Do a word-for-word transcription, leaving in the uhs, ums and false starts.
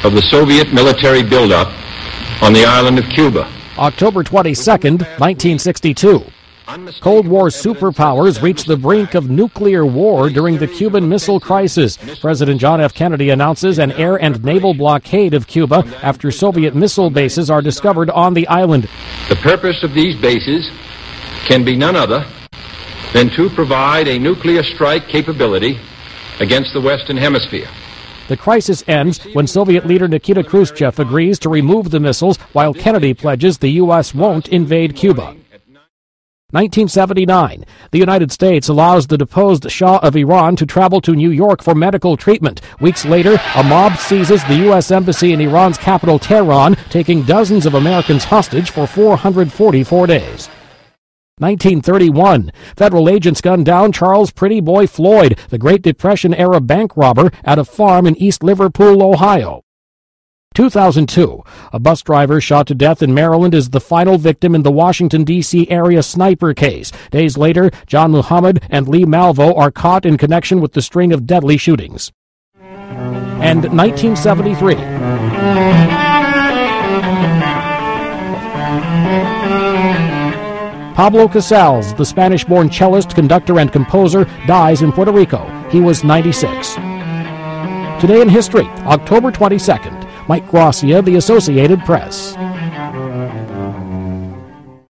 of the Soviet military buildup on the island of Cuba. October twenty-second, nineteen sixty-two. Cold War superpowers reached the brink of nuclear war during the Cuban Missile Crisis. President John F. Kennedy announces an air and naval blockade of Cuba after Soviet missile bases are discovered on the island. The purpose of these bases can be none other than to provide a nuclear strike capability against the Western Hemisphere. The crisis ends when Soviet leader Nikita Khrushchev agrees to remove the missiles, while Kennedy pledges the U S won't invade Cuba. nineteen seventy-nine. The United States allows the deposed Shah of Iran to travel to New York for medical treatment. Weeks later, a mob seizes the U S embassy in Iran's capital, Tehran, taking dozens of Americans hostage for four hundred forty-four days. nineteen thirty-one. Federal agents gun down Charles Pretty Boy Floyd, the Great Depression-era bank robber, at a farm in East Liverpool, Ohio. two thousand two. A bus driver shot to death in Maryland is the final victim in the Washington, D C area sniper case. Days later, John Muhammad and Lee Malvo are caught in connection with the string of deadly shootings. And nineteen seventy-three. Pablo Casals, the Spanish-born cellist, conductor, and composer, dies in Puerto Rico. He was ninety-six. Today in History, October twenty-second. Mike Gracia, The Associated Press.